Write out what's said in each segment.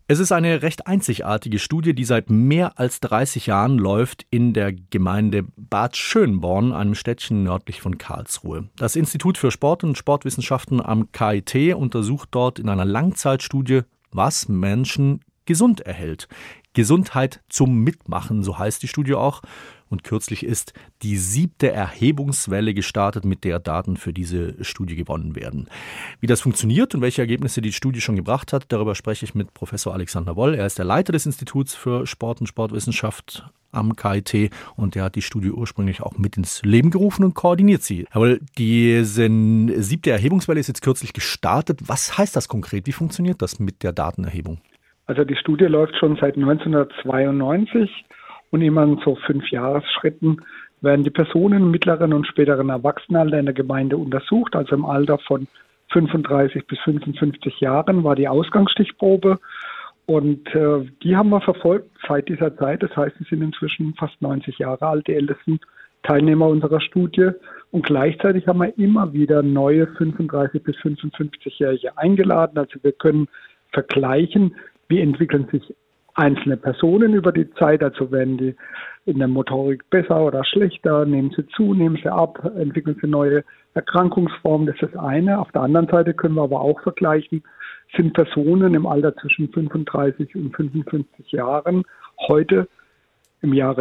Es ist eine recht einzigartige Studie, die seit mehr als 30 Jahren läuft in der Gemeinde Bad Schönborn, einem Städtchen nördlich von Karlsruhe. Das Institut für Sport und Sportwissenschaften am KIT untersucht dort in einer Langzeitstudie, was Menschen gesund erhält. Gesundheit zum Mitmachen, so heißt die Studie auch. Und kürzlich ist die 7. Erhebungswelle gestartet, mit der Daten für diese Studie gewonnen werden. Wie das funktioniert und welche Ergebnisse die Studie schon gebracht hat, darüber spreche ich mit Professor Alexander Woll. Er ist der Leiter des Instituts für Sport und Sportwissenschaft am KIT und der hat die Studie ursprünglich auch mit ins Leben gerufen und koordiniert sie. Herr Woll, diese 7. Erhebungswelle ist jetzt kürzlich gestartet. Was heißt das konkret? Wie funktioniert das mit der Datenerhebung? Also die Studie läuft schon seit 1992 und immer in so 5 Jahresschritten werden die Personen im mittleren und späteren Erwachsenenalter in der Gemeinde untersucht. Also im Alter von 35 bis 55 Jahren war die Ausgangsstichprobe und die haben wir verfolgt seit dieser Zeit. Das heißt, sie sind inzwischen fast 90 Jahre alt, die ältesten Teilnehmer unserer Studie. Und gleichzeitig haben wir immer wieder neue 35 bis 55-Jährige eingeladen. Also wir können vergleichen, wie entwickeln sich einzelne Personen über die Zeit, also werden die in der Motorik besser oder schlechter, nehmen sie zu, nehmen sie ab, entwickeln sie neue Erkrankungsformen, das ist das eine. Auf der anderen Seite können wir aber auch vergleichen, sind Personen im Alter zwischen 35 und 55 Jahren heute im Jahre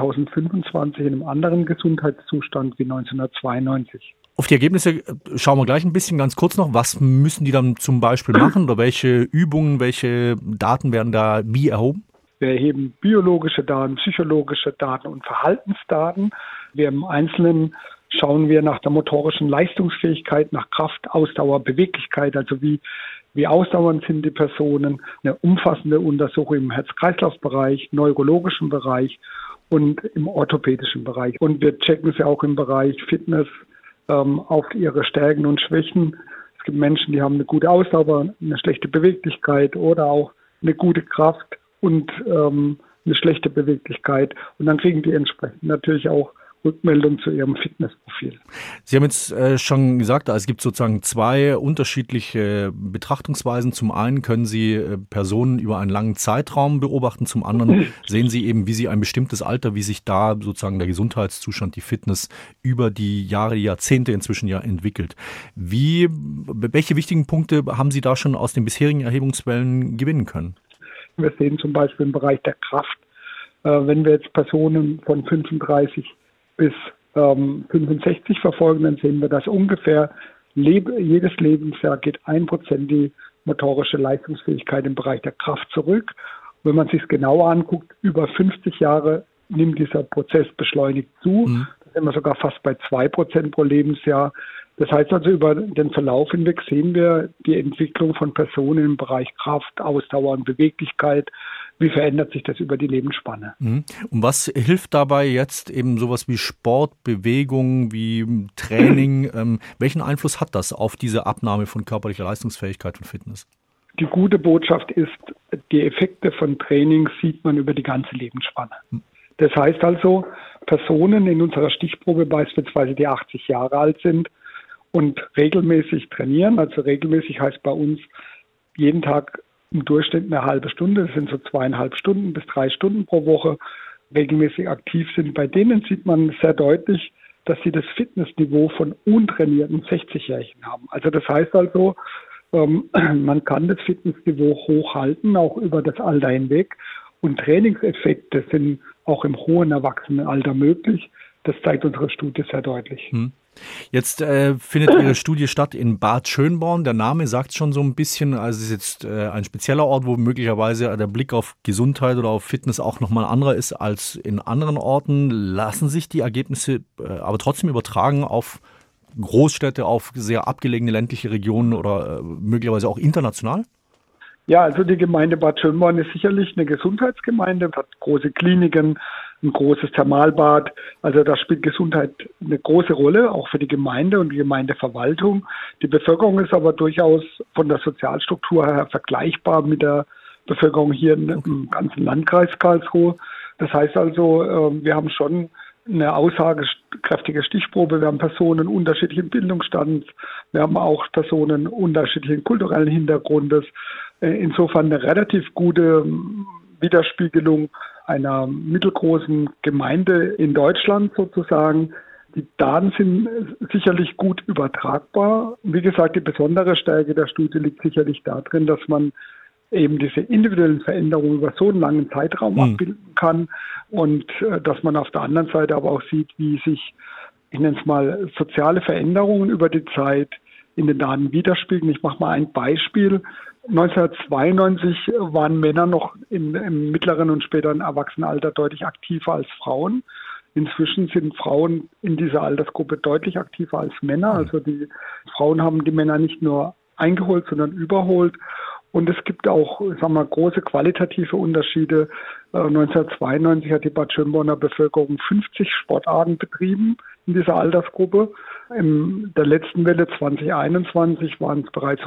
2025 in einem anderen Gesundheitszustand wie 1992. Auf die Ergebnisse schauen wir gleich ein bisschen ganz kurz noch. Was müssen die dann zum Beispiel machen oder welche Übungen, welche Daten werden da wie erhoben? Wir erheben biologische Daten, psychologische Daten und Verhaltensdaten. Wir im Einzelnen schauen wir nach der motorischen Leistungsfähigkeit, nach Kraft, Ausdauer, Beweglichkeit, also wie ausdauernd sind die Personen. Eine umfassende Untersuchung im Herz-Kreislauf-Bereich, neurologischen Bereich und im orthopädischen Bereich. Und wir checken sie auch im Bereich Fitness auf ihre Stärken und Schwächen. Es gibt Menschen, die haben eine gute Ausdauer, eine schlechte Beweglichkeit oder auch eine gute Kraft und eine schlechte Beweglichkeit. Und dann kriegen die entsprechend natürlich auch Rückmeldung zu ihrem Fitnessprofil. Sie haben jetzt schon gesagt, es gibt sozusagen 2 unterschiedliche Betrachtungsweisen. Zum einen können Sie Personen über einen langen Zeitraum beobachten, zum anderen sehen Sie eben, wie sie ein bestimmtes Alter, wie sich da sozusagen der Gesundheitszustand, die Fitness über die Jahre, Jahrzehnte inzwischen ja entwickelt. Welche wichtigen Punkte haben Sie da schon aus den bisherigen Erhebungswellen gewinnen können? Wir sehen zum Beispiel im Bereich der Kraft, wenn wir jetzt Personen von 35 bis 65 verfolgen, dann sehen wir, dass ungefähr jedes Lebensjahr geht 1% die motorische Leistungsfähigkeit im Bereich der Kraft zurück. Und wenn man sich es genauer anguckt, über 50 Jahre nimmt dieser Prozess beschleunigt zu. Da sind wir sogar fast bei 2% pro Lebensjahr. Das heißt also, über den Verlauf hinweg sehen wir die Entwicklung von Personen im Bereich Kraft, Ausdauer und Beweglichkeit. Wie verändert sich das über die Lebensspanne? Und was hilft dabei jetzt eben sowas wie Sport, Bewegung, wie Training? Welchen Einfluss hat das auf diese Abnahme von körperlicher Leistungsfähigkeit und Fitness? Die gute Botschaft ist, die Effekte von Training sieht man über die ganze Lebensspanne. Das heißt also, Personen in unserer Stichprobe beispielsweise, die 80 Jahre alt sind und regelmäßig trainieren, also regelmäßig heißt bei uns jeden Tag im Durchschnitt eine halbe Stunde, das sind so 2,5 Stunden bis 3 Stunden pro Woche, regelmäßig aktiv sind. Bei denen sieht man sehr deutlich, dass sie das Fitnessniveau von untrainierten 60-Jährigen haben. Also das heißt also, man kann das Fitnessniveau hochhalten, auch über das Alter hinweg. Und Trainingseffekte sind auch im hohen Erwachsenenalter möglich. Das zeigt unsere Studie sehr deutlich. Jetzt findet Ihre Studie statt in Bad Schönborn. Der Name sagt schon so ein bisschen, also es ist jetzt ein spezieller Ort, wo möglicherweise der Blick auf Gesundheit oder auf Fitness auch nochmal anderer ist als in anderen Orten. Lassen sich die Ergebnisse aber trotzdem übertragen auf Großstädte, auf sehr abgelegene ländliche Regionen oder möglicherweise auch international? Ja, also die Gemeinde Bad Schönborn ist sicherlich eine Gesundheitsgemeinde, hat große Kliniken, ein großes Thermalbad. Also da spielt Gesundheit eine große Rolle, auch für die Gemeinde und die Gemeindeverwaltung. Die Bevölkerung ist aber durchaus von der Sozialstruktur her vergleichbar mit der Bevölkerung hier im ganzen Landkreis Karlsruhe. Das heißt also, wir haben schon eine aussagekräftige Stichprobe. Wir haben Personen unterschiedlichen Bildungsstands. Wir haben auch Personen unterschiedlichen kulturellen Hintergrundes. insofern eine relativ gute Widerspiegelung einer mittelgroßen Gemeinde in Deutschland sozusagen. Die Daten sind sicherlich gut übertragbar. Wie gesagt, die besondere Stärke der Studie liegt sicherlich darin, dass man eben diese individuellen Veränderungen über so einen langen Zeitraum abbilden kann und dass man auf der anderen Seite aber auch sieht, wie sich, ich nenne es mal, soziale Veränderungen über die Zeit in den Daten widerspiegeln. Ich mache mal ein Beispiel. 1992 waren Männer noch im mittleren und späteren Erwachsenenalter deutlich aktiver als Frauen. Inzwischen sind Frauen in dieser Altersgruppe deutlich aktiver als Männer. Also die Frauen haben die Männer nicht nur eingeholt, sondern überholt. Und es gibt auch, sagen wir, große qualitative Unterschiede. 1992 hat die Bad Schönborner Bevölkerung 50 Sportarten betrieben in dieser Altersgruppe. In der letzten Welle 2021 waren es bereits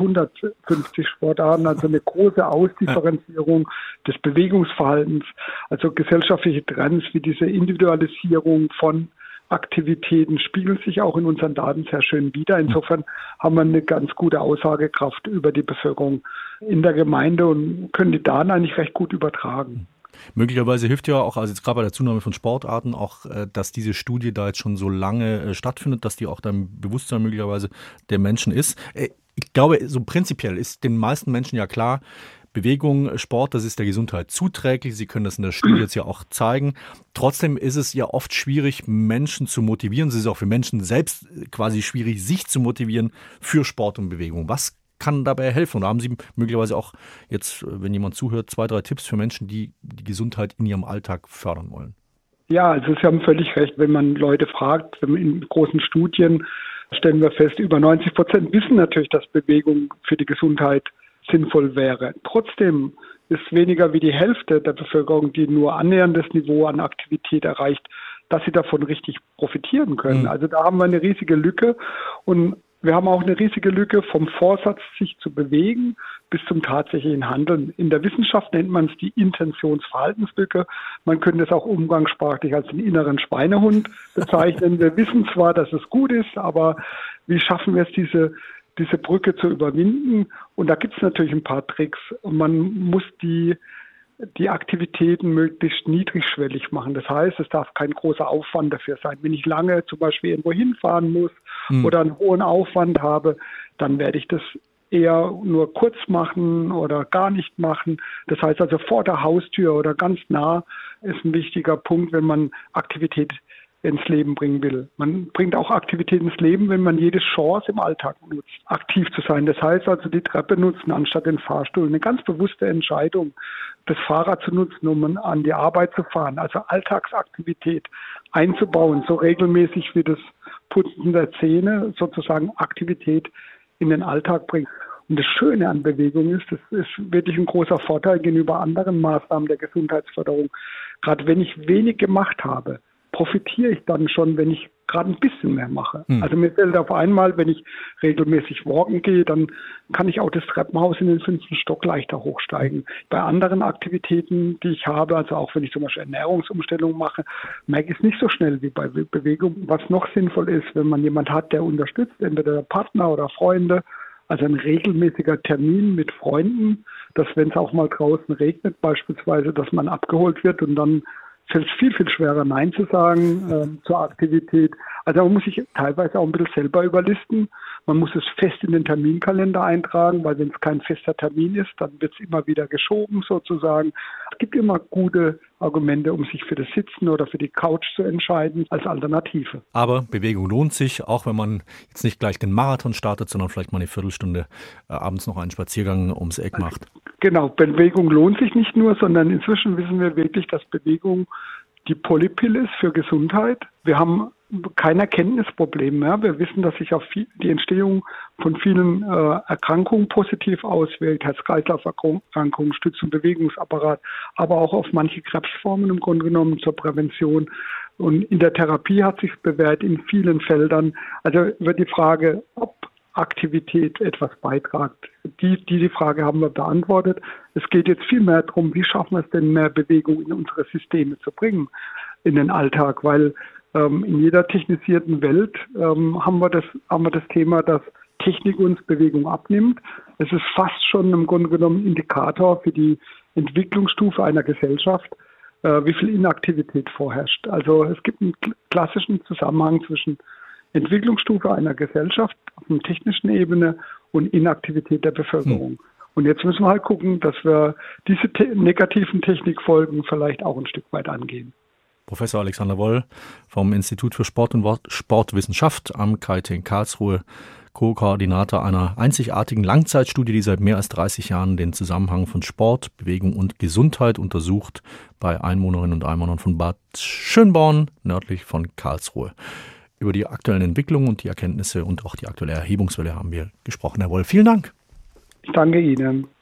150 Sportarten, also eine große Ausdifferenzierung des Bewegungsverhaltens, also gesellschaftliche Trends wie diese Individualisierung von Aktivitäten spiegeln sich auch in unseren Daten sehr schön wider. Insofern haben wir eine ganz gute Aussagekraft über die Bevölkerung in der Gemeinde und können die Daten eigentlich recht gut übertragen. Möglicherweise hilft ja auch, also jetzt gerade bei der Zunahme von Sportarten, auch, dass diese Studie da jetzt schon so lange stattfindet, dass die auch dann im Bewusstsein möglicherweise der Menschen ist. Ich glaube, so prinzipiell ist den meisten Menschen ja klar, Bewegung, Sport, das ist der Gesundheit zuträglich. Sie können das in der Studie jetzt ja auch zeigen. Trotzdem ist es ja oft schwierig, Menschen zu motivieren. Es ist auch für Menschen selbst quasi schwierig, sich zu motivieren für Sport und Bewegung. Was kann dabei helfen? Und da haben Sie möglicherweise auch jetzt, wenn jemand zuhört, 2, 3 Tipps für Menschen, die die Gesundheit in ihrem Alltag fördern wollen. Ja, also Sie haben völlig recht. Wenn man Leute fragt, in großen Studien stellen wir fest, über 90% wissen natürlich, dass Bewegung für die Gesundheit sinnvoll wäre. Trotzdem ist weniger wie die Hälfte der Bevölkerung, die nur annäherndes Niveau an Aktivität erreicht, dass sie davon richtig profitieren können. Also da haben wir eine riesige Lücke und wir haben auch eine riesige Lücke vom Vorsatz, sich zu bewegen, bis zum tatsächlichen Handeln. In der Wissenschaft nennt man es die Intentionsverhaltenslücke. Man könnte es auch umgangssprachlich als den inneren Schweinehund bezeichnen. Wir wissen zwar, dass es gut ist, aber wie schaffen wir es, diese Brücke zu überwinden? Und da gibt es natürlich ein paar Tricks. Und man muss die Aktivitäten möglichst niedrigschwellig machen. Das heißt, es darf kein großer Aufwand dafür sein. Wenn ich lange zum Beispiel irgendwo hinfahren muss oder einen hohen Aufwand habe, dann werde ich das eher nur kurz machen oder gar nicht machen. Das heißt also vor der Haustür oder ganz nah ist ein wichtiger Punkt, wenn man Aktivität ins Leben bringen will. Man bringt auch Aktivität ins Leben, wenn man jede Chance im Alltag nutzt, aktiv zu sein. Das heißt also, die Treppe nutzen anstatt den Fahrstuhl. Eine ganz bewusste Entscheidung, das Fahrrad zu nutzen, um an die Arbeit zu fahren. Also Alltagsaktivität einzubauen, so regelmäßig wie das Putzen der Zähne, sozusagen Aktivität in den Alltag bringen. Und das Schöne an Bewegung ist, das ist wirklich ein großer Vorteil gegenüber anderen Maßnahmen der Gesundheitsförderung. Gerade wenn ich wenig gemacht habe, profitiere ich dann schon, wenn ich gerade ein bisschen mehr mache. Also mir fällt auf einmal, wenn ich regelmäßig walken gehe, dann kann ich auch das Treppenhaus in den 5. Stock leichter hochsteigen. Bei anderen Aktivitäten, die ich habe, also auch wenn ich zum Beispiel Ernährungsumstellungen mache, merke ich es nicht so schnell wie bei Bewegung. Was noch sinnvoll ist, wenn man jemand hat, der unterstützt, entweder der Partner oder Freunde, also ein regelmäßiger Termin mit Freunden, dass wenn es auch mal draußen regnet beispielsweise, dass man abgeholt wird und dann fällt es viel, viel schwerer, Nein zu sagen zur Aktivität. Also man muss sich teilweise auch ein bisschen selber überlisten. Man muss es fest in den Terminkalender eintragen, weil wenn es kein fester Termin ist, dann wird es immer wieder geschoben sozusagen. Es gibt immer gute Argumente, um sich für das Sitzen oder für die Couch zu entscheiden als Alternative. Aber Bewegung lohnt sich, auch wenn man jetzt nicht gleich den Marathon startet, sondern vielleicht mal eine Viertelstunde abends noch einen Spaziergang ums Eck macht. Genau, Bewegung lohnt sich nicht nur, sondern inzwischen wissen wir wirklich, dass Bewegung die Polypille ist für Gesundheit. Wir haben kein Erkenntnisproblem mehr. Wir wissen, dass sich auf die Entstehung von vielen Erkrankungen positiv auswirkt, Herz-Kreislauf-Erkrankungen, Stütz- und Bewegungsapparat, aber auch auf manche Krebsformen im Grunde genommen zur Prävention. Und in der Therapie hat sich bewährt in vielen Feldern. Also über die Frage, ob Aktivität etwas beiträgt. Die Frage haben wir beantwortet. Es geht jetzt viel mehr darum, wie schaffen wir es denn, mehr Bewegung in unsere Systeme zu bringen, in den Alltag, weil in jeder technisierten Welt haben wir das Thema, dass Technik uns Bewegung abnimmt. Es ist fast schon im Grunde genommen Indikator für die Entwicklungsstufe einer Gesellschaft, wie viel Inaktivität vorherrscht. Also es gibt einen klassischen Zusammenhang zwischen Entwicklungsstufe einer Gesellschaft auf einer technischen Ebene und Inaktivität der Bevölkerung. Und jetzt müssen wir halt gucken, dass wir diese negativen Technikfolgen vielleicht auch ein Stück weit angehen. Professor Alexander Woll vom Institut für Sport und Sportwissenschaft am KIT in Karlsruhe, Co-Koordinator einer einzigartigen Langzeitstudie, die seit mehr als 30 Jahren den Zusammenhang von Sport, Bewegung und Gesundheit untersucht bei Einwohnerinnen und Einwohnern von Bad Schönborn, nördlich von Karlsruhe. Über die aktuellen Entwicklungen und die Erkenntnisse und auch die aktuelle Erhebungswelle haben wir gesprochen. Herr Woll, vielen Dank. Ich danke Ihnen.